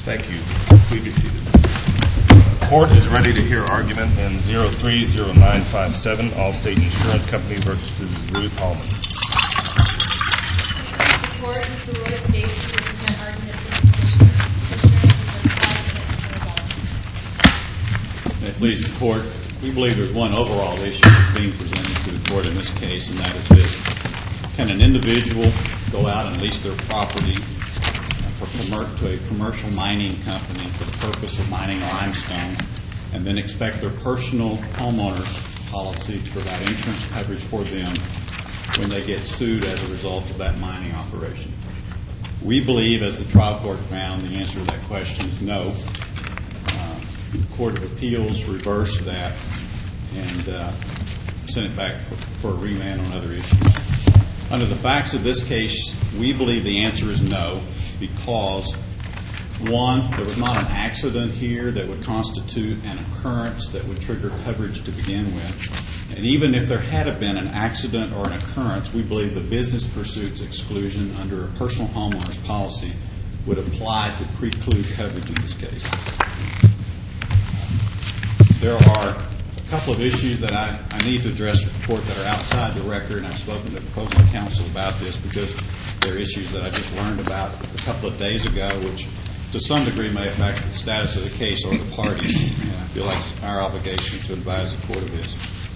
Thank you. Please be seated. The court is ready to hear argument in 030957, Allstate Insurance Company versus Ruth Hallman. The court, Mr. Roy States, to present argument for the petitioner. May it please the court, we believe there's one overall issue that's being presented to the court in this case, and that is this. Can an individual go out and lease their property to a commercial mining company for the purpose of mining limestone and then expect their personal homeowner's policy to provide insurance coverage for them when they get sued as a result of that mining operation? We believe, as the trial court found, the answer to that question is no. The Court of Appeals reversed that and sent it back for a remand on other issues. Under the facts of this case, we believe the answer is no because, one, there was not an accident here that would constitute an occurrence that would trigger coverage to begin with. And even if there had been an accident or an occurrence, we believe the business pursuits exclusion under a personal homeowner's policy would apply to preclude coverage in this case. There are a couple of issues that I need to address with the court that are outside the record, and I've spoken to the opposing counsel about this because they're issues that I just learned about a couple of days ago, which to some degree may affect the status of the case or the parties. And I feel like it's our obligation to advise the court of this.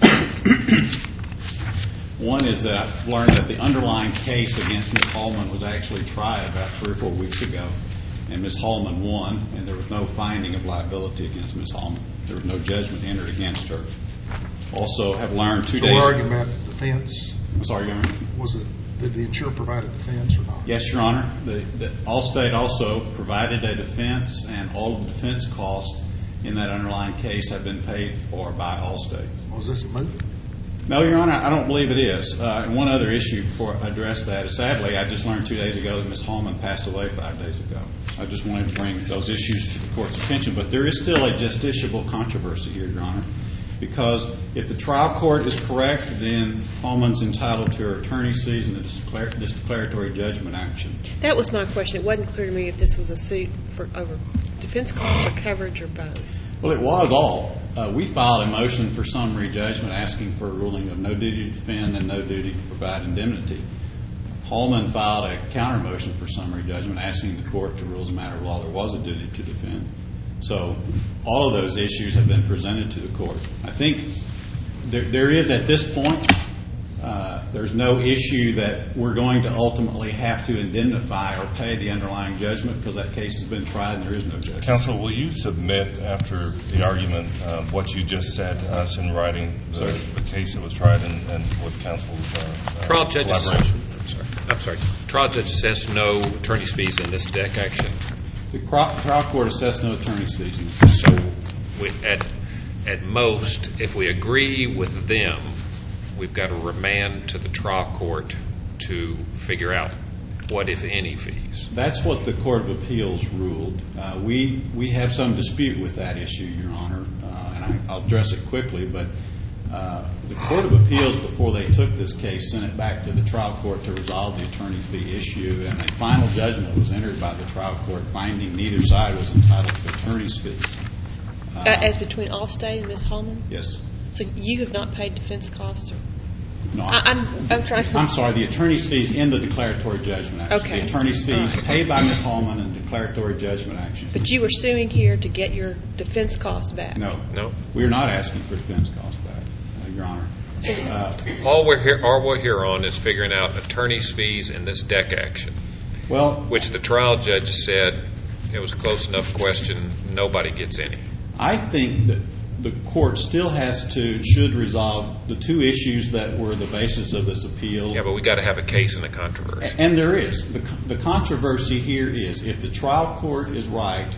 One is that I've learned that the underlying case against Ms. Hallman was actually tried about 3 or 4 weeks ago, and Ms. Hallman won, and there was no finding of liability against Ms. Hallman. There was no judgment entered against her. Also, have learned 2 days. So we're arguing about defense. I'm sorry, Your Honor. Did the insurer provide a defense or not? Yes, Your Honor. The Allstate also provided a defense, and all of the defense costs in that underlying case have been paid for by Allstate. Was this a move? No, Your Honor, I don't believe it is. And one other issue before I address that is, sadly, I just learned 2 days ago that Ms. Hallman passed away 5 days ago. I just wanted to bring those issues to the court's attention. But there is still a justiciable controversy here, Your Honor, because if the trial court is correct, then Hallman's entitled to her attorney's fees in this declaratory judgment action. That was my question. It wasn't clear to me if this was a suit for over defense costs or coverage or both. Well, it was all. We filed a motion for summary judgment asking for a ruling of no duty to defend and no duty to provide indemnity. Hallman filed a counter motion for summary judgment asking the court to rule as a matter of law there was a duty to defend. So all of those issues have been presented to the court. I think there is, at this point, there's no issue that we're going to ultimately have to indemnify or pay the underlying judgment because that case has been tried and there is no judgment. Counsel, will you submit after the argument what you just said to us in writing the case that was tried and with counsel's collaboration? Trial judge assessed no attorney's fees in this DEC action. The trial court assessed no attorney's fees in this case. So at most, if we agree with them, we've got to remand to the trial court to figure out what, if any, fees. That's what the Court of Appeals ruled. We have some dispute with that issue, Your Honor, and I'll address it quickly, but the Court of Appeals, before they took this case, sent it back to the trial court to resolve the attorney fee issue, and a final judgment was entered by the trial court finding neither side was entitled to attorney's fees. As between Allstate and Ms. Hallman? Yes. So you have not paid defense costs? No. I'm sorry, the attorney's fees in the declaratory judgment action. Okay. The attorney's fees paid by Ms. Hallman in the declaratory judgment action. But you were suing here to get your defense costs back? No. We are not asking for defense costs back, Your Honor. All we're here on is figuring out attorney's fees in this DEC action, which the trial judge said it was a close enough question, nobody gets any. I think that the court still should resolve the two issues that were the basis of this appeal. Yeah, but we got to have a case and a controversy. And there is. The controversy here is if the trial court is right,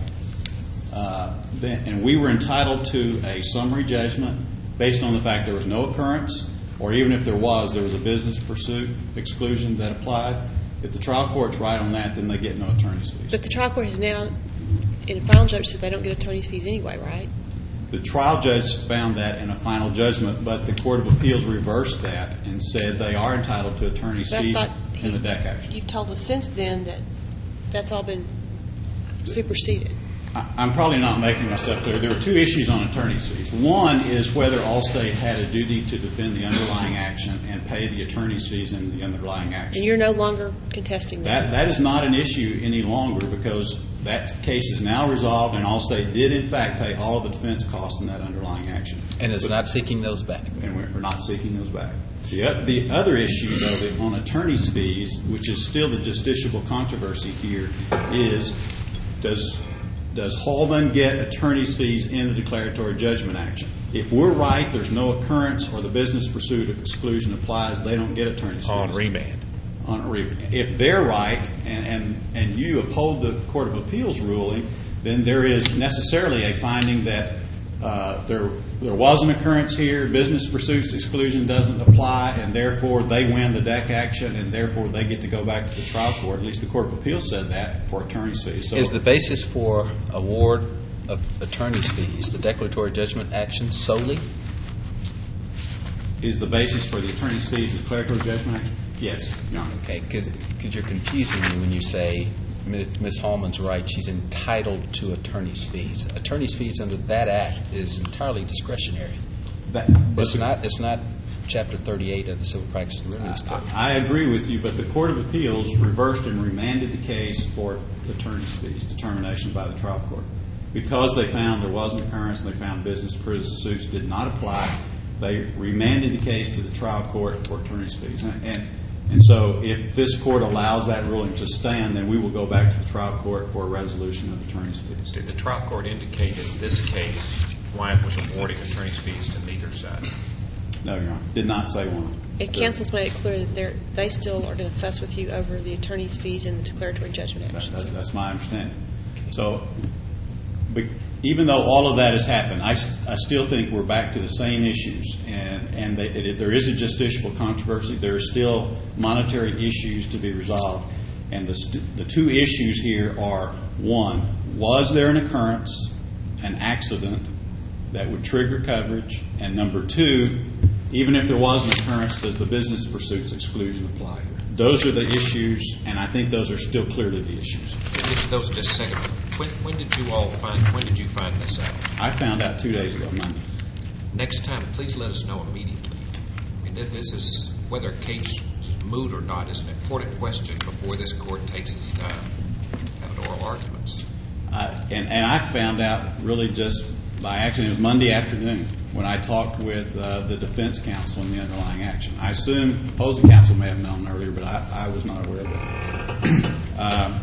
and we were entitled to a summary judgment based on the fact there was no occurrence, or even if there was a business pursuit exclusion that applied. If the trial court's right on that, then they get no attorney's fees. But the trial court has now, in a final judgment, said they don't get attorney's fees anyway, right? The trial judge found that in a final judgment, but the Court of Appeals reversed that and said they are entitled to attorney's fees in the DEC action. You've told us since then that that's all been superseded. I'm probably not making myself clear. There were two issues on attorney's fees. One is whether Allstate had a duty to defend the underlying action and pay the attorney's fees in the underlying action. And you're no longer contesting that? That is not an issue any longer because that case is now resolved and Allstate did in fact pay all of the defense costs in that underlying action. And is not seeking those back. And we're not seeking those back. The other issue, though, on attorney's fees, which is still the justiciable controversy here, is does Holman get attorney's fees in the declaratory judgment action? If we're right, there's no occurrence or the business pursuit of exclusion applies, they don't get attorney's fees. On remand. If they're right and you uphold the Court of Appeals ruling, then there is necessarily a finding that there was an occurrence here, business pursuits exclusion doesn't apply, and therefore they win the DEC action, and therefore they get to go back to the trial court. At least the Court of Appeals said that for attorney's fees. So, is the basis for award of attorney's fees the declaratory judgment action solely? Is the basis for the attorney's fees the declaratory judgment action? Yes, Your Honor. Okay, because you're confusing me when you say Ms. Holman's right, she's entitled to attorney's fees. Attorney's fees under that act is entirely discretionary. It's not Chapter 38 of the Civil Practice and Remedies Code. I agree with you, but the Court of Appeals reversed and remanded the case for attorney's fees determination by the trial court. Because they found there was an occurrence and they found business pursuits did not apply, they remanded the case to the trial court for attorney's fees. And so if this court allows that ruling to stand, then we will go back to the trial court for a resolution of attorney's fees. Did the trial court indicate in this case why it was awarding attorney's fees to neither side? No, Your Honor. Did not say one. And counsel's made it clear that they still are going to fuss with you over the attorney's fees and the declaratory judgment action. That's my understanding. So even though all of that has happened, I still think we're back to the same issues. And there is a justiciable controversy. There are still monetary issues to be resolved. And the two issues here are, one, was there an occurrence, an accident, that would trigger coverage? And number two, even if there was an occurrence, does the business pursuits exclusion apply here? Those are the issues, and I think those are still clearly the issues. Those just a second. When did you find this out? I found out 2 days ago, Monday. Next time, please let us know immediately. I mean, this is, whether a case is moot or not, is an important question before this court takes its time having oral arguments. And I found out really just by accident. It was Monday afternoon when I talked with the defense counsel in the underlying action. I assume opposing counsel may have known earlier, but I was not aware of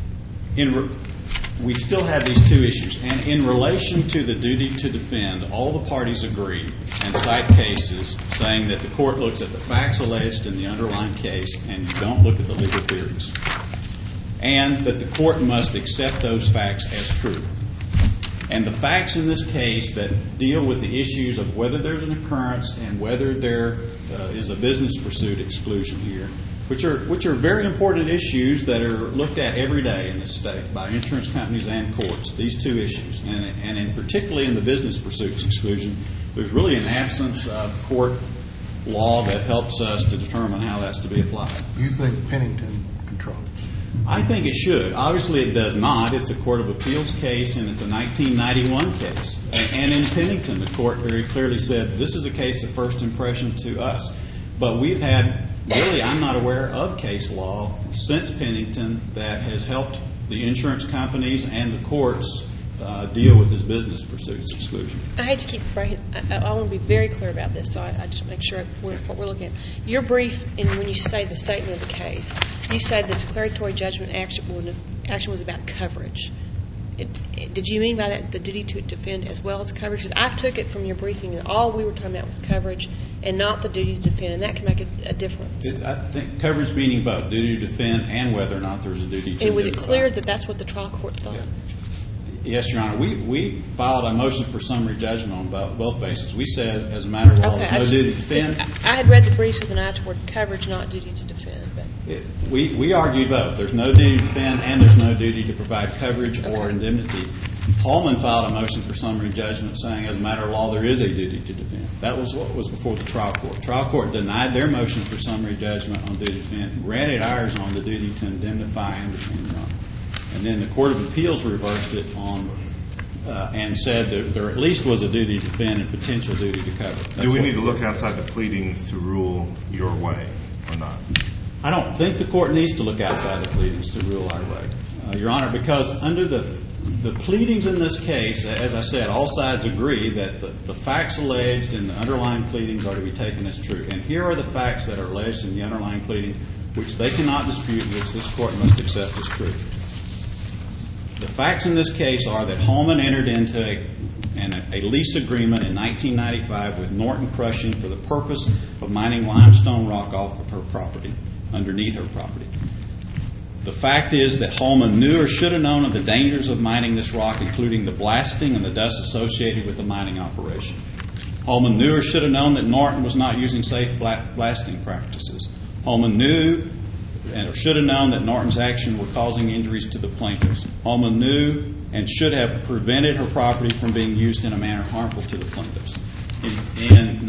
it. We still have these two issues. And in relation to the duty to defend, all the parties agree and cite cases saying that the court looks at the facts alleged in the underlying case and you don't look at the legal theories. And that the court must accept those facts as true. And the facts in this case that deal with the issues of whether there's an occurrence and whether there is a business pursuit exclusion here, which are very important issues that are looked at every day in this state by insurance companies and courts, these two issues. And in particularly in the business pursuits exclusion, there's really an absence of court law that helps us to determine how that's to be applied. Do you think Pennington controls? I think it should. Obviously it does not. It's a Court of Appeals case and it's a 1991 case. And in Pennington, the court very clearly said this is a case of first impression to us. But we've had, really I'm not aware of case law since Pennington that has helped the insurance companies and the courts deal with this business pursuits exclusion. I hate to keep I want to be very clear about this, so I just make sure what we're looking at. Your brief, and when you say the statement of the case, you said the declaratory judgment action was about coverage. Did you mean by that the duty to defend as well as coverage? Because I took it from your briefing that all we were talking about was coverage and not the duty to defend, and that can make a difference. I think coverage meaning both, duty to defend and whether or not there's a duty to defend. And was it clear that that's what the trial court thought? Yeah. Yes, Your Honor. We filed a motion for summary judgment on both bases. We said, as a matter of law, there's no duty to defend. I had read the briefs with an eye toward coverage, not duty to defend. But we argued both. There's no duty to defend and there's no duty to provide coverage or indemnity. Hallman filed a motion for summary judgment saying, as a matter of law, there is a duty to defend. That was what was before the trial court. The trial court denied their motion for summary judgment on duty to defend, granted ours on the duty to indemnify and defend. And then the Court of Appeals reversed it on and said that there at least was a duty to defend and potential duty to cover. Do we need to look outside the pleadings to rule your way or not? I don't think the court needs to look outside the pleadings to rule our way, Your Honor, because under the pleadings in this case, as I said, all sides agree that the facts alleged in the underlying pleadings are to be taken as true. And here are the facts that are alleged in the underlying pleading, which they cannot dispute, which this court must accept as true. The facts in this case are that Holman entered into a lease agreement in 1995 with Norton Crushing for the purpose of mining limestone rock off of her property, underneath her property. The fact is that Holman knew or should have known of the dangers of mining this rock, including the blasting and the dust associated with the mining operation. Holman knew or should have known that Norton was not using safe blasting practices. Holman knew or should have known that Norton's actions were causing injuries to the plaintiffs. Holman knew and should have prevented her property from being used in a manner harmful to the plaintiffs. In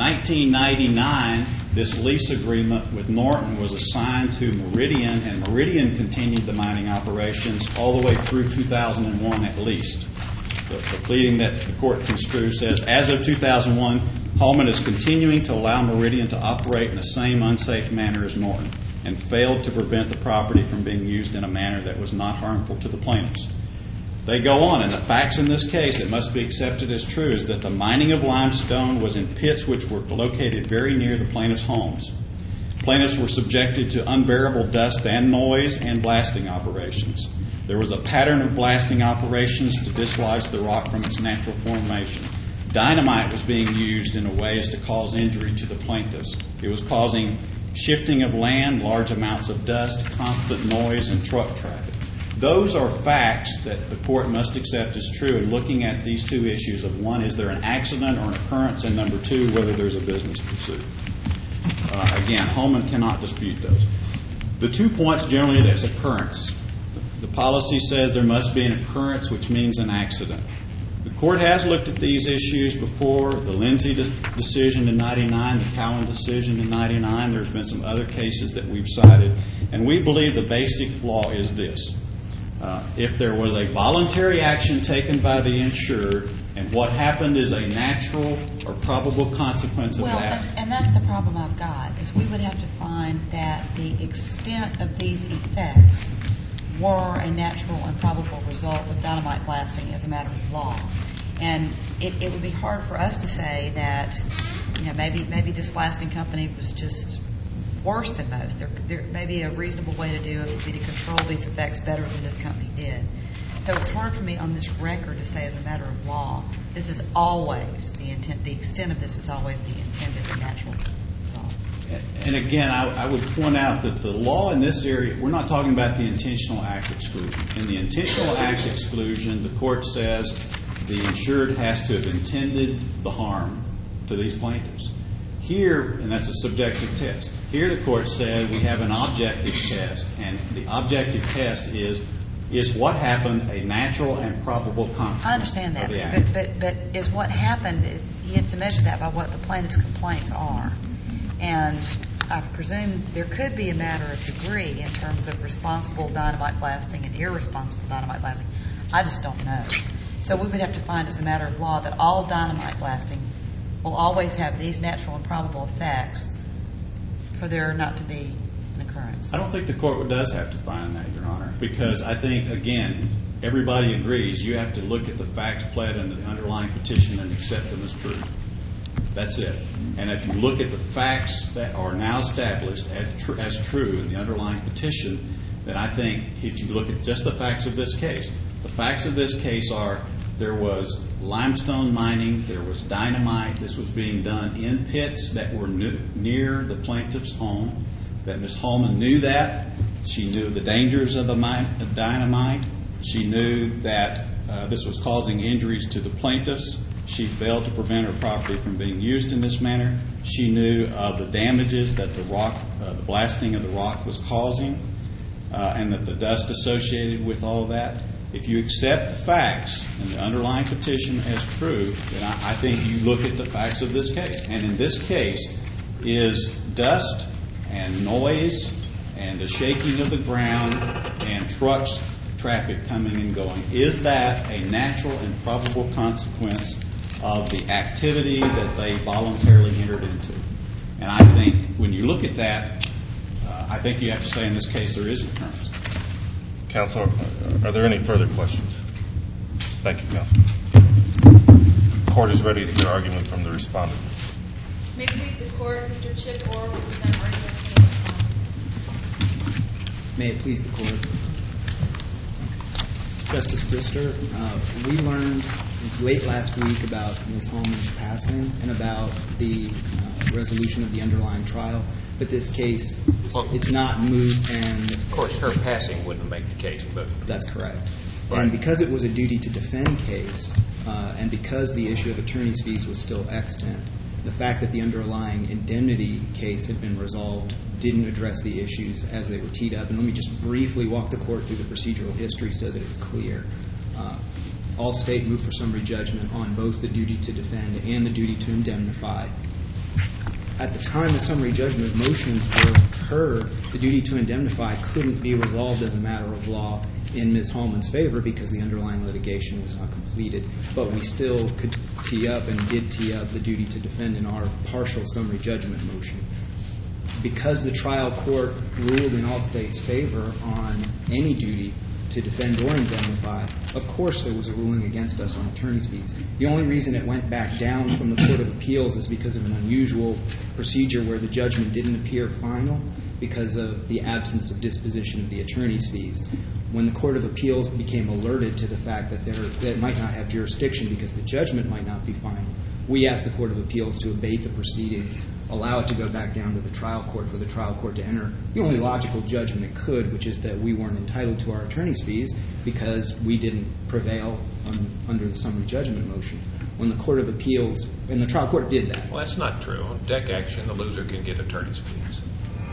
1999, this lease agreement with Norton was assigned to Meridian, and Meridian continued the mining operations all the way through 2001 at least. The pleading that the court construed says, as of 2001, Holman is continuing to allow Meridian to operate in the same unsafe manner as Norton and failed to prevent the property from being used in a manner that was not harmful to the plaintiffs. They go on, and the facts in this case that must be accepted as true is that the mining of limestone was in pits which were located very near the plaintiffs' homes. Plaintiffs were subjected to unbearable dust and noise and blasting operations. There was a pattern of blasting operations to dislodge the rock from its natural formation. Dynamite was being used in a way as to cause injury to the plaintiffs. It was causing shifting of land, large amounts of dust, constant noise, and truck traffic. Those are facts that the court must accept as true in looking at these two issues of, one, is there an accident or an occurrence, and number two, whether there's a business pursuit. Again, Holman cannot dispute those. The 2 points generally are this: occurrence. The policy says there must be an occurrence, which means an accident. The court has looked at these issues before, the Lindsay decision in 99, the Cowan decision in 99. There's been some other cases that we've cited, and we believe the basic law is this. If there was a voluntary action taken by the insured and what happened is a natural or probable consequence of that. And that's the problem I've got, is we would have to find that the extent of these effects were a natural and probable result of dynamite blasting as a matter of law. And it would be hard for us to say that, maybe this blasting company was just worse than most. There may be a reasonable way to do it would be to control these effects better than this company did. So it's hard for me on this record to say as a matter of law, this is always the intent, the extent of this is always the intended and natural result. And again, I would point out that the law in this area, we're not talking about the intentional act exclusion. In the intentional act exclusion, the court says the insured has to have intended the harm to these plaintiffs. Here, and that's a subjective test, here the court said we have an objective test, and the objective test is what happened a natural and probable consequence. I understand that, but is what happened, you have to measure that by what the plaintiff's complaints are. And I presume there could be a matter of degree in terms of responsible dynamite blasting and irresponsible dynamite blasting. I just don't know. So we would have to find as a matter of law that all dynamite blasting will always have these natural and probable effects for there not to be an occurrence. I don't think the court does have to find that, Your Honor, because I think, again, everybody agrees you have to look at the facts pled in the underlying petition and accept them as true. That's it. And if you look at the facts that are now established as true in the underlying petition, then I think if you look at just the facts of this case, the facts of this case are there was limestone mining, there was dynamite. This was being done in pits that were near the plaintiff's home, that Ms. Holman knew that. She knew the dangers of the dynamite. She knew that this was causing injuries to the plaintiffs. She failed to prevent her property from being used in this manner. She knew of the damages that the blasting of the rock was causing, and that the dust associated with all of that. If you accept the facts in the underlying petition as true, then I think you look at the facts of this case. And in this case is dust and noise and the shaking of the ground and trucks traffic coming and going. Is that a natural and probable consequence of the activity that they voluntarily entered into? And I think when you look at that, I think you have to say in this case there is an occurrence. Counsel, are there any further questions? Thank you, Counsel. The court is ready to hear argument from the respondent. May it please the court, Mr. Chip Orr will present argument. May it please the court. Justice Brister, we learned late last week about Ms. Hallman's passing and about the resolution of the underlying trial. But this case, it's not moot, and Of course, her passing wouldn't make the case moot. that's correct. Right. And because it was a duty to defend case, and because the issue of attorney's fees was still extant, the fact that the underlying indemnity case had been resolved didn't address the issues as they were teed up. And let me just briefly walk the court through the procedural history so that it's clear. Allstate moved for summary judgment on both the duty to defend and the duty to indemnify. At the time the summary judgment motions were heard, the duty to indemnify couldn't be resolved as a matter of law in Ms. Hallman's favor because the underlying litigation was not completed. But we still could tee up and did tee up the duty to defend in our partial summary judgment motion. Because the trial court ruled in Allstate's favor on any duty to defend or indemnify, of course there was a ruling against us on attorney's fees. The only reason it went back down from the Court of Appeals is because of an unusual procedure where the judgment didn't appear final because of the absence of disposition of the attorney's fees. When the Court of Appeals became alerted to the fact that it might not have jurisdiction because the judgment might not be final, we asked the Court of Appeals to abate the proceedings, allow it to go back down to the trial court for the trial court to enter the only logical judgment it could, which is that we weren't entitled to our attorney's fees because we didn't prevail under the summary judgment motion. When the Court of Appeals, and the trial court did that. Well, that's not true. On deck action, the loser can get attorney's fees.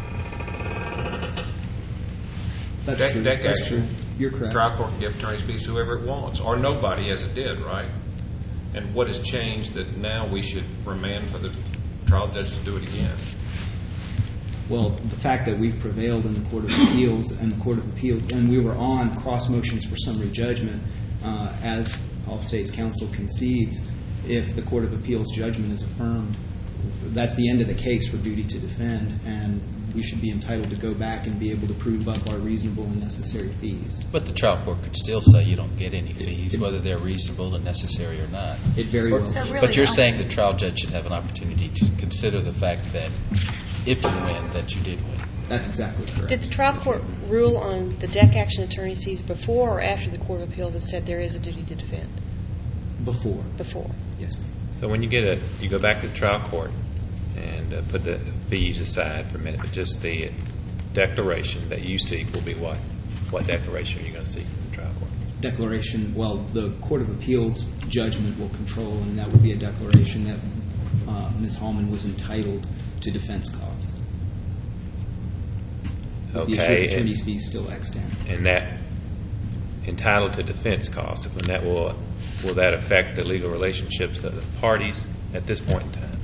That's true. Deck That's action. true. You're correct. Trial court can give attorney's fees to whoever it wants, or nobody, as it did, right? And what has changed that now we should remand for the trial judge to do it again? Well, the fact that we've prevailed in the Court of Appeals and the Court of Appeals, and we were on cross motions for summary judgment, as Allstate's counsel concedes, if the Court of Appeals judgment is affirmed, that's the end of the case for duty to defend, and we should be entitled to go back and be able to prove up our reasonable and necessary fees. But the trial court could still say you don't get any fees, whether they're reasonable and necessary or not. It very well So could. really, But you're saying the trial judge should have an opportunity to consider the fact that if you win, that you did win. That's exactly correct. Did the trial court rule on the deck action attorney's fees before or after the Court of Appeals that said there is a duty to defend? Before. Before. Yes, ma'am. So when you go back to the trial court and put the fees aside for a minute, but just the declaration that you seek will be what? What declaration are you going to seek from the trial court? Declaration, well, the Court of Appeals judgment will control, and that would be a declaration that Ms. Hallman was entitled to defense costs. With the issue of attorney's fees still extant. And that entitled to defense costs, when that will that affect the legal relationships of the parties at this point in time?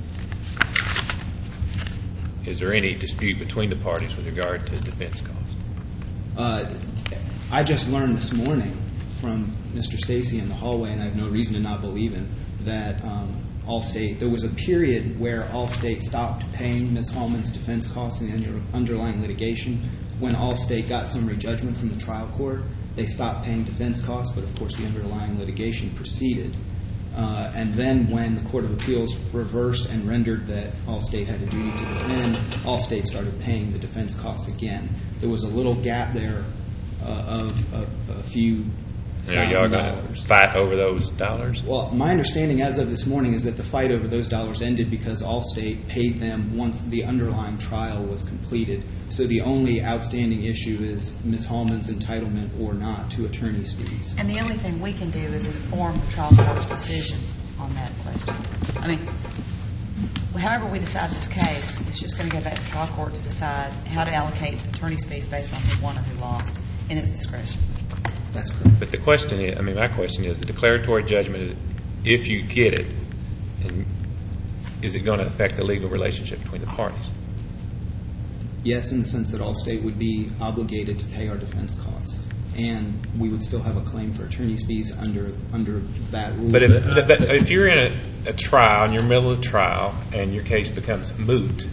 Is there any dispute between the parties with regard to defense costs? I just learned this morning from Mr. Stacy in the hallway, and I have no reason to not believe him, that Allstate, there was a period where Allstate stopped paying Ms. Hallman's defense costs in the underlying litigation. When Allstate got summary judgment from the trial court, they stopped paying defense costs, but of course the underlying litigation proceeded. And then when the Court of Appeals reversed and rendered that Allstate had a duty to defend, Allstate started paying the defense costs again. There was a little gap there of a few Are y'all going to fight over those dollars? Well, my understanding as of this morning is that the fight over those dollars ended because Allstate paid them once the underlying trial was completed. So the only outstanding issue is Ms. Hallman's entitlement or not to attorney's fees. And the only thing we can do is inform the trial court's decision on that question. I mean, however we decide this case, it's just going to go back to the trial court to decide how to allocate attorney's fees based on who won or who lost in its discretion. That's correct. But the question is, my question is, the declaratory judgment, if you get it, is it going to affect the legal relationship between the parties? Yes, in the sense that Allstate would be obligated to pay our defense costs. and we would still have a claim for attorney's fees under that rule. But if you're in a trial, in your middle of a trial, and your case becomes moot,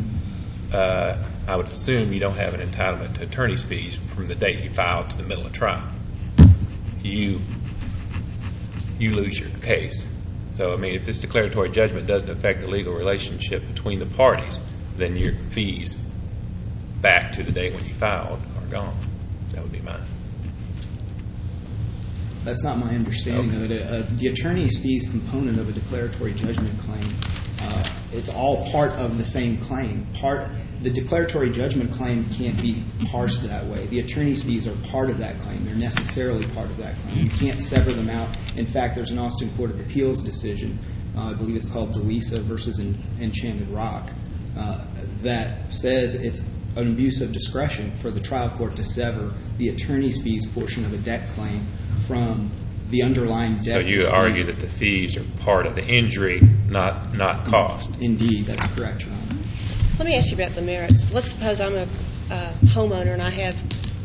I would assume you don't have an entitlement to attorney's fees from the date you filed to the middle of trial. You lose your case. So, I mean, if this declaratory judgment doesn't affect the legal relationship between the parties, then your fees back to the date when you filed are gone. That would be mine. That's not my understanding of it. The attorney's fees component of a declaratory judgment claim, it's all part of the same claim. The declaratory judgment claim can't be parsed that way. The attorney's fees are part of that claim. They're necessarily part of that claim. You can't sever them out. In fact, there's an Austin Court of Appeals decision, I believe it's called DeLisa versus Enchanted Rock, that says it's an abuse of discretion for the trial court to sever the attorney's fees portion of a debt claim from the underlying debt. So you argue that the fees are part of the injury, not cost. Indeed, that's correct, Your Honor. Let me ask you about the merits. Let's suppose I'm a homeowner and I have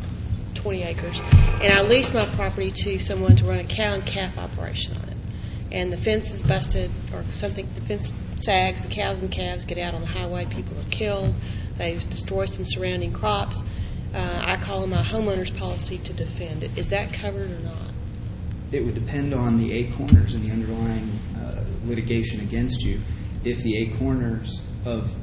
20 acres, and I lease my property to someone to run a cow and calf operation on it. And the fence is busted or something, the fence sags, the cows and calves get out on the highway, people are killed, they destroy some surrounding crops. I call in my homeowner's policy to defend it. Is that covered or not? It would depend on the 8 corners in the underlying litigation against you. If the 8 corners of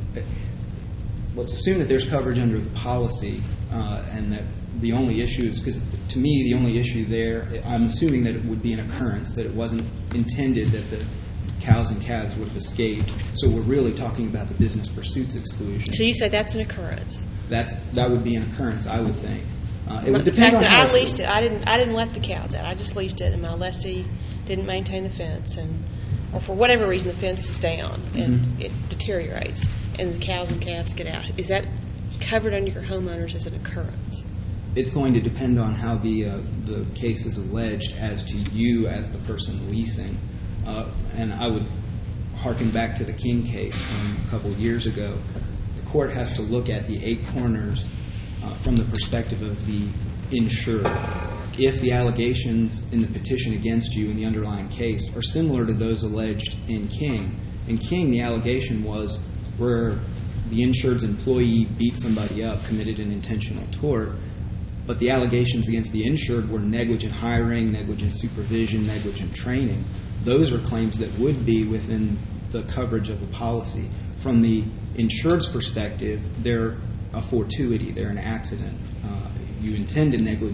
let's assume that there's coverage under the policy and that the only issue is, because to me the only issue there, I'm assuming that it would be an occurrence, that it wasn't intended that the cows and calves would have escaped. So we're really talking about the business pursuits exclusion. So you say that's an occurrence? That would be an occurrence, I would think. It would The depend fact on that how I it's leased it, I didn't let the cows out. I just leased it, and my lessee didn't maintain the fence, or for whatever reason the fence is down and it deteriorates, and the cows and calves get out. Is that covered under your homeowners as an occurrence? It's going to depend on how the case is alleged as to you as the person leasing. And I would harken back to the King case from a couple of years ago. The court has to look at the 8 corners from the perspective of the insured. If the allegations in the petition against you in the underlying case are similar to those alleged in King the allegation was where the insured's employee beat somebody up, committed an intentional tort, but the allegations against the insured were negligent hiring, negligent supervision, negligent training. Those are claims that would be within the coverage of the policy. From the insured's perspective, they're a fortuity, they're an accident. You intend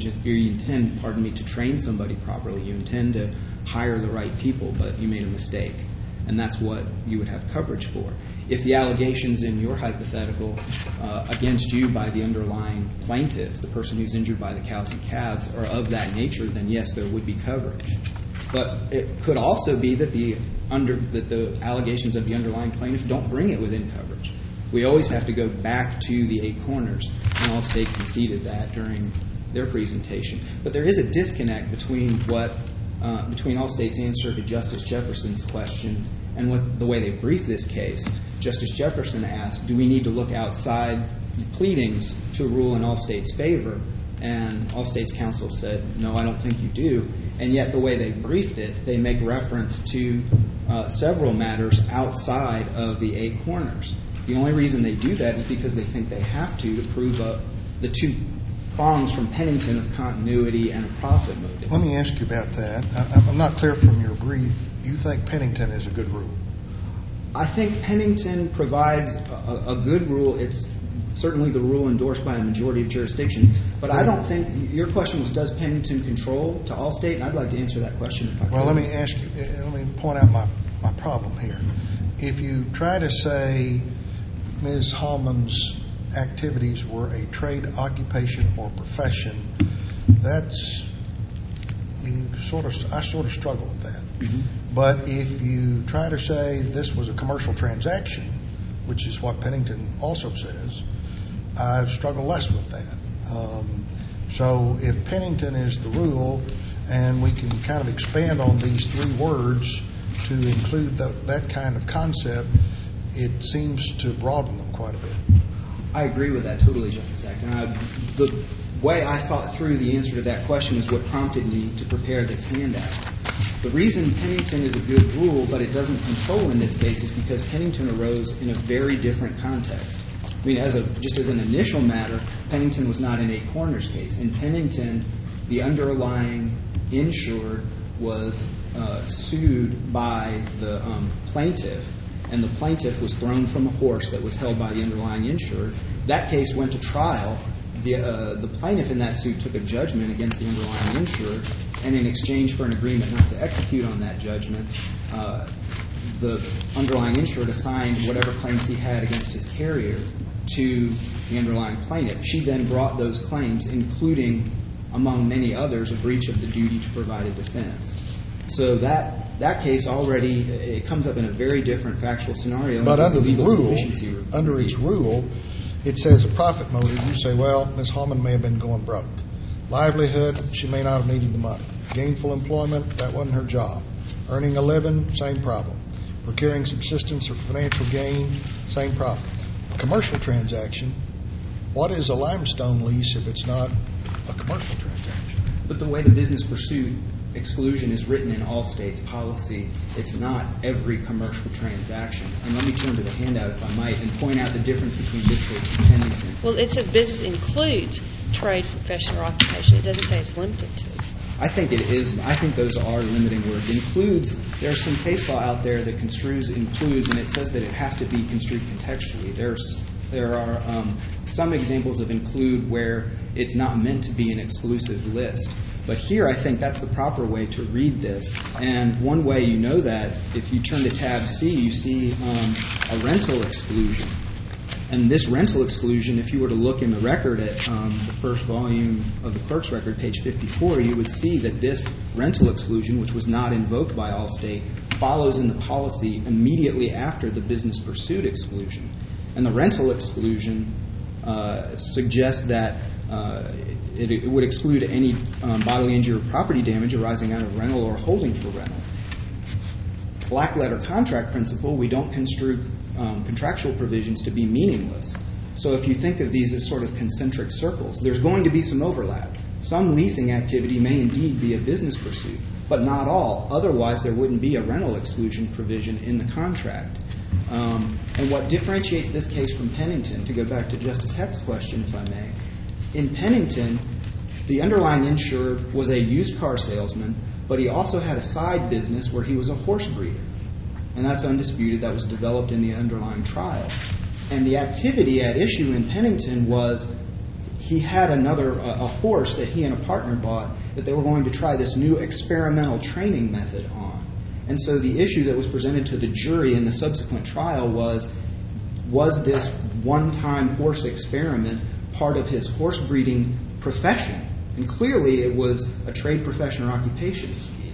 to train somebody properly. You intend to hire the right people, but you made a mistake, and that's what you would have coverage for. If the allegations in your hypothetical against you by the underlying plaintiff, the person who's injured by the cows and calves, are of that nature, then yes, there would be coverage. But it could also be that the allegations of the underlying plaintiff don't bring it within coverage. We always have to go back to the 8 corners, and Allstate conceded that during their presentation. But there is a disconnect between Allstate's answer to Justice Jefferson's question and the way they briefed this case. Justice Jefferson asked, do we need to look outside the pleadings to rule in Allstate's favor? And Allstate's counsel said, no, I don't think you do. And yet the way they briefed it, they make reference to several matters outside of the 8 corners. The only reason they do that is because they think they have to prove the 2 prongs from Pennington of continuity and a profit motive. Let me ask you about that. I'm not clear from your brief. You think Pennington is a good rule? I think Pennington provides a good rule. It's certainly the rule endorsed by a majority of jurisdictions. But I don't think, your question was, does Pennington control to Allstate? And I'd like to answer that question if I could. Well, let me ask you, let me point out my problem here. If you try to say Ms. Hallman's activities were a trade, occupation, or profession, I sort of struggle with that. Mm-hmm. But if you try to say this was a commercial transaction, which is what Pennington also says, I struggle less with that. So if Pennington is the rule, and we can kind of expand on these 3 words to include that kind of concept, it seems to broaden them quite a bit. I agree with that totally, Justice Acton. way I thought through the answer to that question is what prompted me to prepare this handout. The reason Pennington is a good rule, but it doesn't control in this case, is because Pennington arose in a very different context. I mean, just as an initial matter, Pennington was not an Eight Corners case. In Pennington, the underlying insured was sued by the plaintiff, and the plaintiff was thrown from a horse that was held by the underlying insured. That case went to trial. The plaintiff in that suit took a judgment against the underlying insured, and in exchange for an agreement not to execute on that judgment, the underlying insured assigned whatever claims he had against his carrier to the underlying plaintiff. She then brought those claims, including, among many others, a breach of the duty to provide a defense. So that case already, it comes up in a very different factual scenario. But under the rule, under its rule, it says a profit motive. You say, well, Ms. Hallman may have been going broke. Livelihood, she may not have needed the money. Gainful employment, that wasn't her job. Earning a living, same problem. Procuring subsistence or financial gain, same problem. A commercial transaction, what is a limestone lease if it's not a commercial transaction? But the way the business pursuit exclusion is written in Allstate's policy, it's not every commercial transaction. And let me turn to the handout, if I might, and point out the difference between this case and Pennington. Well, it says business includes trade, profession, or occupation. It doesn't say it's limited to. I think it is. I think those are limiting words. Includes, there's some case law out there that construes includes, and it says that it has to be construed contextually. There are some examples of include where it's not meant to be an exclusive list. But here I think that's the proper way to read this. And one way you know that, if you turn to tab C, you see a rental exclusion. And this rental exclusion, if you were to look in the record at the first volume of the clerk's record, page 54, you would see that this rental exclusion, which was not invoked by Allstate, follows in the policy immediately after the business pursuit exclusion. And the rental exclusion suggests that it would exclude any bodily injury or property damage arising out of rental or holding for rental. Black letter contract principle, we don't construe contractual provisions to be meaningless. So if you think of these as sort of concentric circles, there's going to be some overlap. Some leasing activity may indeed be a business pursuit, but not all. Otherwise, there wouldn't be a rental exclusion provision in the contract. And what differentiates this case from Pennington, to go back to Justice Hecht's question, if I may, in Pennington, the underlying insured was a used car salesman, but he also had a side business where he was a horse breeder. And that's undisputed. That was developed in the underlying trial. And the activity at issue in Pennington was he had a horse that he and a partner bought that they were going to try this new experimental training method on. And so the issue that was presented to the jury in the subsequent trial was this one-time horse experiment part of his horse breeding profession? And clearly it was a trade profession or occupation.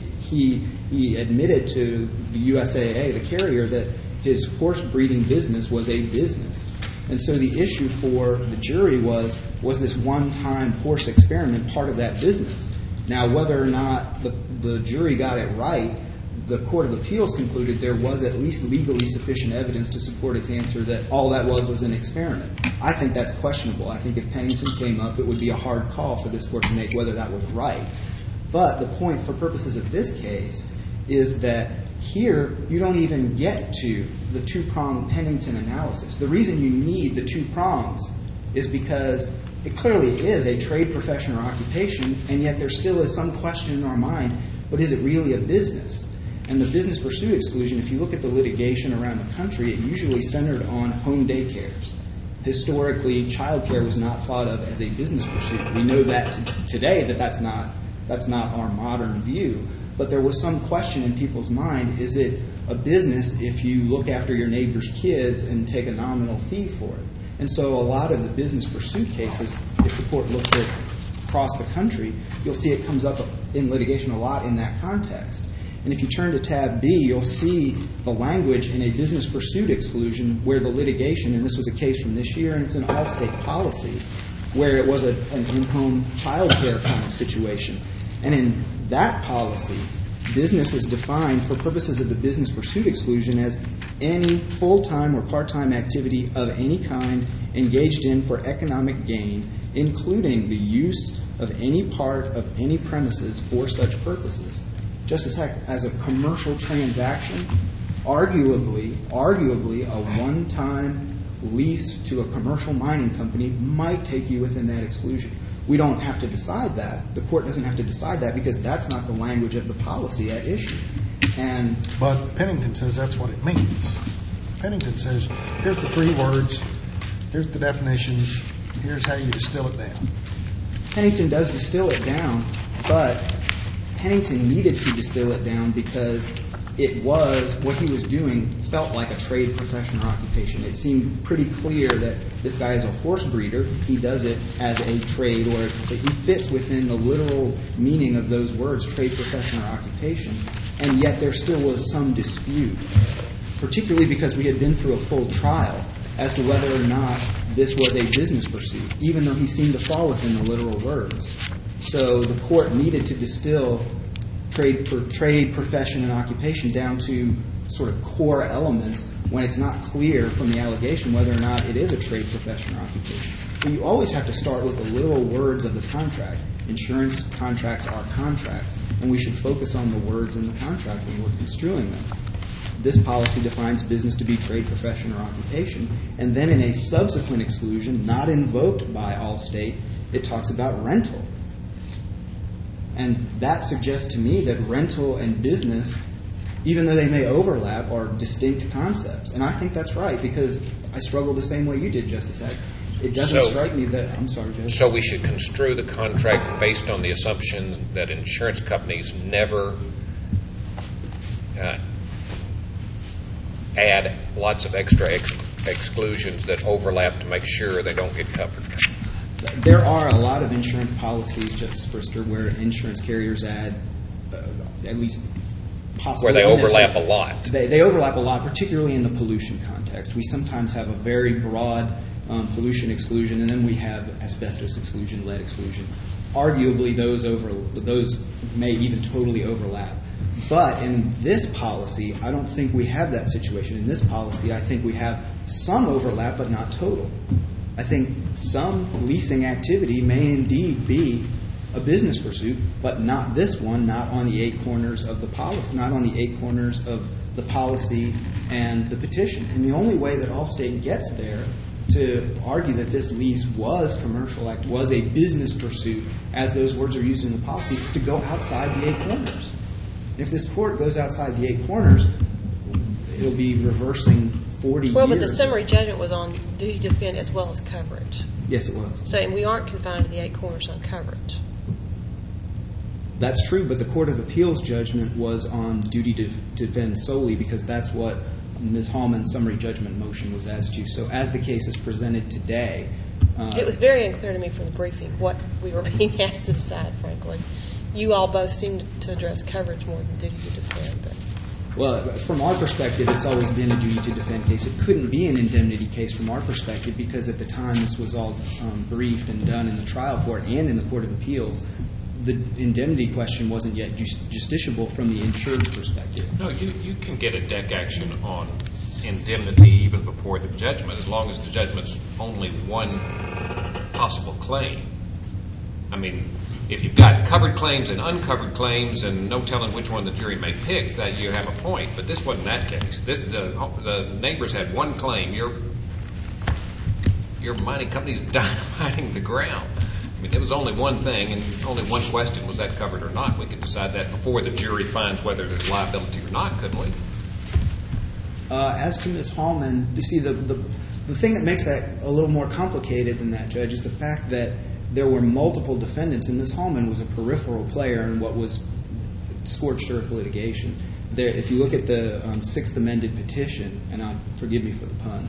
He admitted to the USAA, the carrier, that his horse breeding business was a business. And so the issue for the jury was this one-time horse experiment part of that business? Now, whether or not the jury got it right, the Court of Appeals concluded there was at least legally sufficient evidence to support its answer that all that was an experiment. I think that's questionable. I think if Pennington came up, it would be a hard call for this Court to make whether that was right. But the point for purposes of this case is that here you don't even get to the two-pronged Pennington analysis. The reason you need the two prongs is because it clearly is a trade profession or occupation, and yet there still is some question in our mind, but is it really a business? And the business pursuit exclusion, if you look at the litigation around the country, it usually centered on home daycares. Historically, child care was not thought of as a business pursuit. We know that today that's not our modern view. But there was some question in people's mind, is it a business if you look after your neighbor's kids and take a nominal fee for it? And so a lot of the business pursuit cases, if the court looks at across the country, you'll see it comes up in litigation a lot in that context. And if you turn to tab B, you'll see the language in a business pursuit exclusion where the litigation, and this was a case from this year, and it's an all-state policy, where it was an in-home child care kind of situation. And in that policy, business is defined for purposes of the business pursuit exclusion as any full-time or part-time activity of any kind engaged in for economic gain, including the use of any part of any premises for such purposes. Justice Heck, as a commercial transaction, arguably a one-time lease to a commercial mining company might take you within that exclusion. We don't have to decide that. The court doesn't have to decide that because that's not the language of the policy at issue. But Pennington says that's what it means. Pennington says, here's the 3 words, here's the definitions, here's how you distill it down. Pennington does distill it down, but Pennington needed to distill it down because it was, what he was doing felt like a trade, profession, or occupation. It seemed pretty clear that this guy is a horse breeder. He does it as a trade, or he fits within the literal meaning of those words, trade, profession, or occupation. And yet there still was some dispute, particularly because we had been through a full trial as to whether or not this was a business pursuit, even though he seemed to fall within the literal words. So the court needed to distill trade, profession, and occupation down to sort of core elements when it's not clear from the allegation whether or not it is a trade, profession, or occupation. But you always have to start with the literal words of the contract. Insurance contracts are contracts, and we should focus on the words in the contract when we're construing them. This policy defines business to be trade, profession, or occupation, and then in a subsequent exclusion, not invoked by Allstate, it talks about rental. And that suggests to me that rental and business, even though they may overlap, are distinct concepts. And I think that's right because I struggle the same way you did, Justice Heck. It doesn't strike me that... I'm sorry, Judge. So we should construe the contract based on the assumption that insurance companies never add lots of extra exclusions that overlap to make sure they don't get covered. There are a lot of insurance policies, Justice Brister, where insurance carriers add at least possibly... Where they overlap a lot. They overlap a lot, particularly in the pollution context. We sometimes have a very broad pollution exclusion, and then we have asbestos exclusion, lead exclusion. Arguably, those may even totally overlap. But in this policy, I don't think we have that situation. In this policy, I think we have some overlap, but not total. I think some leasing activity may indeed be a business pursuit, but not this one, not on the 8 corners of the policy, not on the 8 corners of the policy and the petition. And the only way that Allstate gets there to argue that this lease was commercial act, was a business pursuit, as those words are used in the policy, is to go outside the 8 corners. If this court goes outside the 8 corners, it'll be reversing 40 years. Well, but the summary judgment was on duty to defend as well as coverage. Yes, it was. So we aren't confined to the 8 corners on coverage. That's true, but the Court of Appeals judgment was on duty to defend solely because that's what Ms. Hallman's summary judgment motion was as to. So as the case is presented today... it was very unclear to me from the briefing what we were being asked to decide, frankly. You all both seemed to address coverage more than duty to defend. But. Well, from our perspective, it's always been a duty to defend case. It couldn't be an indemnity case from our perspective because at the time this was all briefed and done in the trial court and in the Court of Appeals, the indemnity question wasn't yet justiciable from the insured's perspective. No, you can get a deck action on indemnity even before the judgment as long as the judgment's only one possible claim. I mean, if you've got covered claims and uncovered claims and no telling which one the jury may pick, that you have a point. But this wasn't that case. The neighbors had one claim. Your mining company's dynamiting the ground. I mean, there was only one thing, and only one question: was that covered or not? We could decide that before the jury finds whether there's liability or not, couldn't we? As to Ms. Hallman, you see, the thing that makes that a little more complicated than that, Judge, is the fact that there were multiple defendants, and Ms. Hallman was a peripheral player in what was scorched earth litigation. If you look at the Sixth Amended Petition, and forgive me for the pun,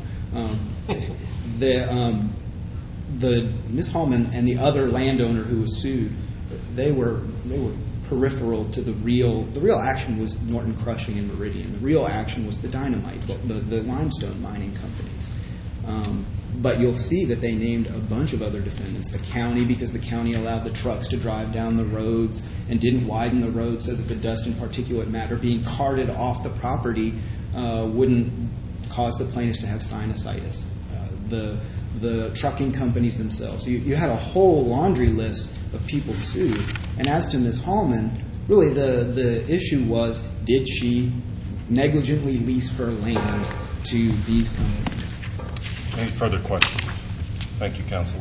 the Ms. Hallman and the other landowner who was sued, they were peripheral to the real action was Norton Crushing and Meridian. The real action was the dynamite, the limestone mining companies. But you'll see that they named a bunch of other defendants. The county, because the county allowed the trucks to drive down the roads and didn't widen the roads so that the dust and particulate matter being carted off the property wouldn't cause the plaintiffs to have sinusitis. The trucking companies themselves. You had a whole laundry list of people sued. And as to Ms. Hallman, really the issue was, did she negligently lease her land to these companies? Any further questions? Thank you, counsel.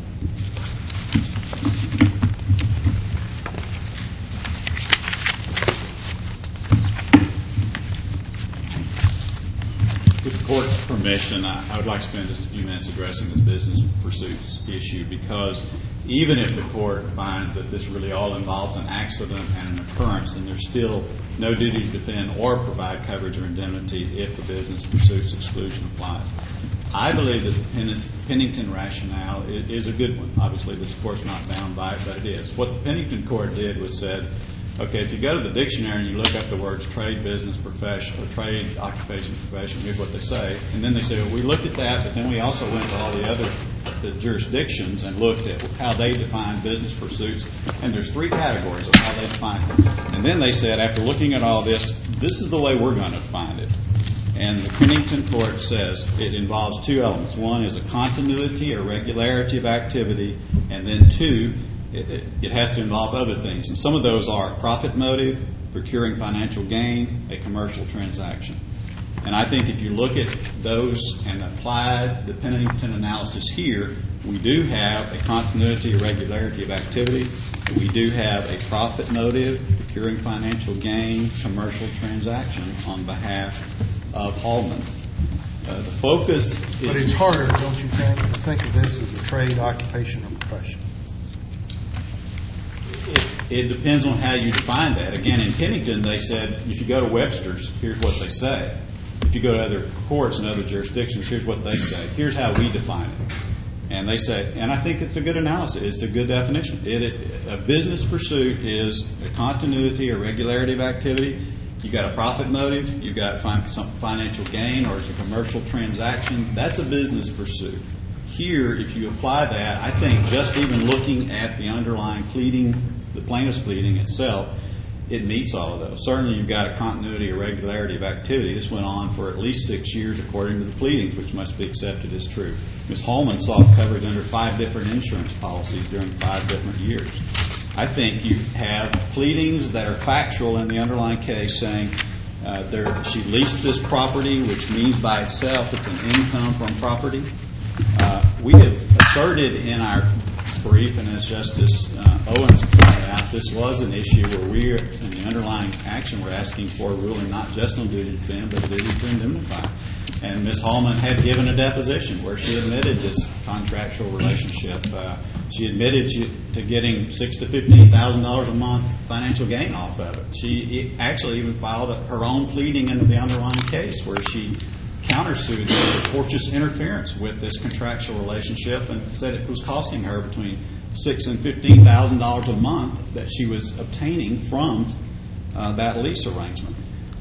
With the court's permission, I would like to spend just a few minutes addressing this business pursuits issue, because even if the court finds that this really all involves an accident and an occurrence, and there's still no duty to defend or provide coverage or indemnity if the business pursuits exclusion applies. I believe that the Pennington rationale is a good one. Obviously, this court's not bound by it, but it is. What the Pennington court did was said, okay, if you go to the dictionary and you look up the words trade, business, profession, or trade, occupation, profession, here's what they say. And then they say, well, we looked at that, but then we also went to all the other jurisdictions and looked at how they define business pursuits. And there's 3 categories of how they define it. And then they said, after looking at all this is the way we're going to define it. And the Pennington court says it involves 2 elements. One is a continuity or regularity of activity, and then 2, it has to involve other things. And some of those are profit motive, procuring financial gain, a commercial transaction. And I think if you look at those and apply the Pennington analysis here, we do have a continuity or regularity of activity. We do have a profit motive, procuring financial gain, commercial transaction on behalf of Hallman. The focus is... But it's harder, don't you think, to think of this as a trade, occupation, or profession? It depends on how you define that. Again, in Pennington, they said, if you go to Webster's, here's what they say. If you go to other courts and other jurisdictions, here's what they say. Here's how we define it. And they say, and I think it's a good analysis. It's a good definition. A business pursuit is a continuity or regularity of activity. You've got a profit motive. You've got some financial gain, or it's a commercial transaction. That's a business pursuit. Here, if you apply that, I think just even looking at the underlying pleading, the plaintiff's pleading itself, it meets all of those. Certainly, you've got a continuity or regularity of activity. This went on for at least 6 years according to the pleadings, which must be accepted as true. Ms. Hallman sought coverage under 5 different insurance policies during 5 different years. I think you have pleadings that are factual in the underlying case saying she leased this property, which means by itself it's an income from property. We have asserted in our brief, and as Justice Owens pointed out, this was an issue where we, in the underlying action, were asking for a ruling not just on duty to defend, but duty to indemnify. And Ms. Hallman had given a deposition where she admitted this contractual relationship. She admitted to getting $6,000 to $15,000 a month financial gain off of it. She actually even filed her own pleading into the underlying case where she countersued for tortious interference with this contractual relationship and said it was costing her between $6,000 and $15,000 a month that she was obtaining from that lease arrangement.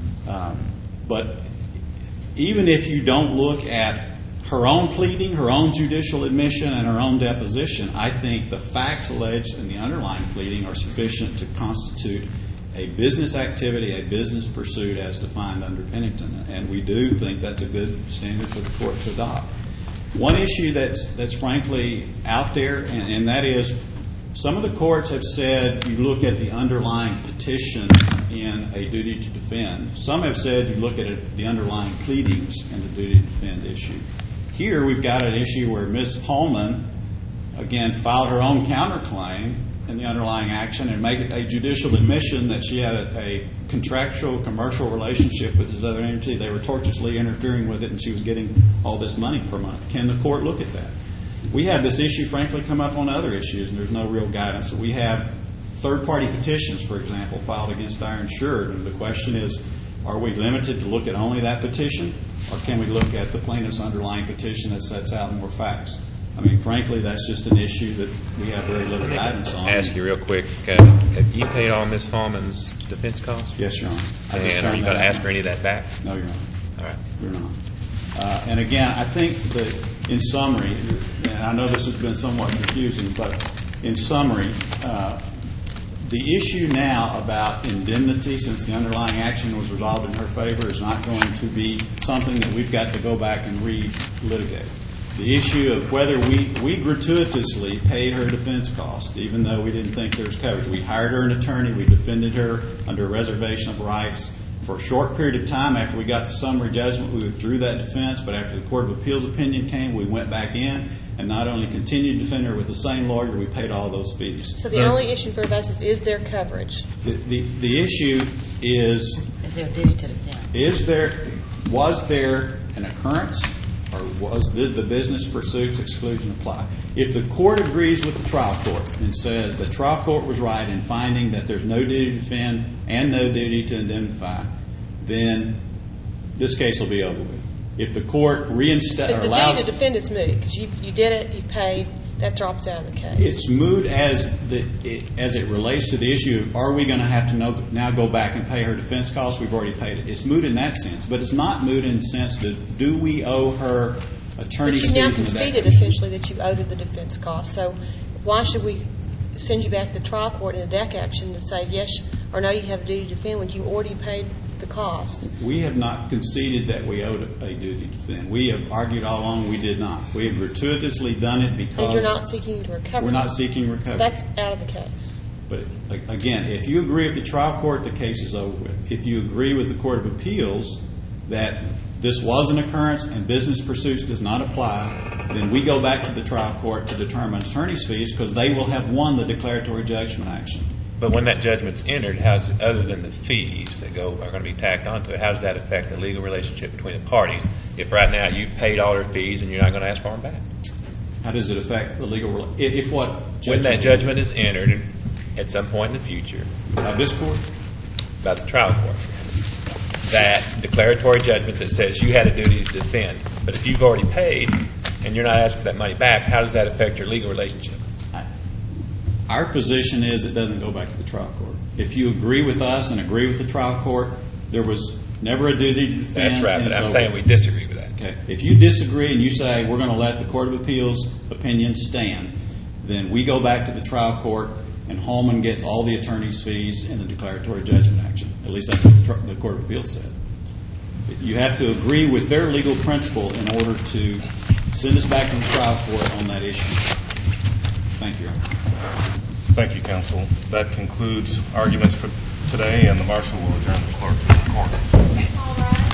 But even if you don't look at her own pleading, her own judicial admission, and her own deposition, I think the facts alleged in the underlying pleading are sufficient to constitute a business activity, a business pursuit as defined under Pennington. And we do think that's a good standard for the court to adopt. One issue that's frankly out there, and that is some of the courts have said you look at the underlying petition in a duty to defend. Some have said you look at the underlying pleadings in the duty to defend issue. Here we've got an issue where Ms. Hallman, again, filed her own counterclaim in the underlying action and made a judicial admission that she had a contractual commercial relationship with this other entity. They were tortiously interfering with it, and she was getting all this money per month. Can the court look at that? We have this issue, frankly, come up on other issues, and there's no real guidance. So we have third-party petitions, for example, filed against our insured, and the question is, are we limited to look at only that petition, or can we look at the plaintiff's underlying petition that sets out more facts? I mean, frankly, that's just an issue that we have very little guidance on. Ask you real quick, have you paid all Ms. Hallman's defense costs? Yes, Your Honor. And are you going to ask for any of that back? No, Your Honor. All right. You're not. And again, I think in summary, and I know this has been somewhat confusing, but in summary, the issue now about indemnity, since the underlying action was resolved in her favor, is not going to be something that we've got to go back and re-litigate. The issue of whether we gratuitously paid her defense costs, even though we didn't think there was coverage. We hired her an attorney. We defended her under a reservation of rights. For a short period of time after we got the summary judgment, we withdrew that defense, but after the Court of Appeals opinion came, we went back in and not only continued to defend her with the same lawyer, we paid all those fees. So the only issue for us is there coverage? The issue is there a duty to defend? Was there an occurrence, or did the business pursuits exclusion apply? If the court agrees with the trial court and says the trial court was right in finding that there's no duty to defend and no duty to indemnify, then this case will be over with. If the court reinstates But the duty to defend is moot, because you did it, you paid, that drops out of the case. It's moot as it relates to the issue of are we going to have to now go back and pay her defense costs? We've already paid it. It's moot in that sense, but it's not moot in the sense that do we owe her attorney's fees? But you now conceded essentially that you owed her the defense costs. So why should we send you back to the trial court in a DEC action to say yes or no, you have a duty to defend when you already paid the costs? We have not conceded that we owed a duty to defend. We have argued all along we did not. We have gratuitously done it because And you're not seeking to recover. We're not seeking recovery. So that's out of the case. But again, if you agree with the trial court, the case is over with. If you agree with the Court of Appeals that this was an occurrence and business pursuits does not apply, then we go back to the trial court to determine attorney's fees because they will have won the declaratory judgment action. But when that judgment's entered, other than the fees that are going to be tacked onto it, how does that affect the legal relationship between the parties? If right now you've paid all their fees and you're not going to ask for them back, how does it affect the legal? When that judgment is entered at some point in the future by this court, by the trial court, that declaratory judgment that says you had a duty to defend, but if you've already paid and you're not asking for that money back, how does that affect your legal relationship? Our position is it doesn't go back to the trial court. If you agree with us and agree with the trial court, there was never a duty to defend. That's right, but I'm saying we disagree with that. Okay. If you disagree and you say we're going to let the Court of Appeals opinion stand, then we go back to the trial court and Holman gets all the attorney's fees in the declaratory judgment action. At least that's what the Court of Appeals said. You have to agree with their legal principle in order to send us back to the trial court on that issue. Thank you, Your Honor. Thank you, counsel. That concludes arguments for today, and the marshal will adjourn the court. All rise.